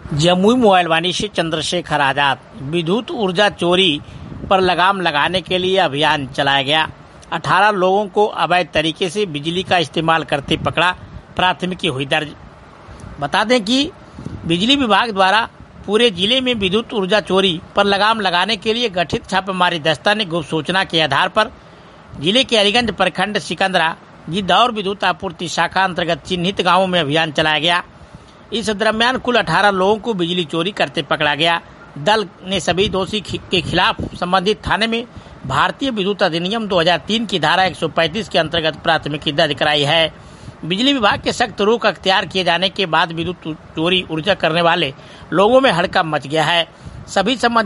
जमुई मोबाइलवानी से चंद्रशेखर आजाद। विद्युत ऊर्जा चोरी पर लगाम लगाने के लिए अभियान चलाया गया। 18 लोगों को अवैध तरीके से बिजली का इस्तेमाल करते पकड़ा, प्राथमिकी हुई दर्ज। बता दें कि बिजली विभाग द्वारा पूरे जिले में विद्युत ऊर्जा चोरी पर लगाम लगाने के लिए गठित छापेमारी दस्ता ने गुप्त सूचना के आधार पर जिले के अलीगंज प्रखंड सिकंदरा गिद्धौर विद्युत आपूर्ति शाखा अंतर्गत चिन्हित गांवों में अभियान चलाया गया। इस दरमियान कुल 18 लोगों को बिजली चोरी करते पकड़ा गया। दल ने सभी दोषी के खिलाफ संबंधित थाने में भारतीय विद्युत अधिनियम 2003 की धारा 135 के अंतर्गत प्राथमिकी दर्ज कराई है। बिजली विभाग के सख्त रोक अख्तियार किए जाने के बाद विद्युत चोरी ऊर्जा करने वाले लोगों में हड़कंप मच गया है। सभी संबंधित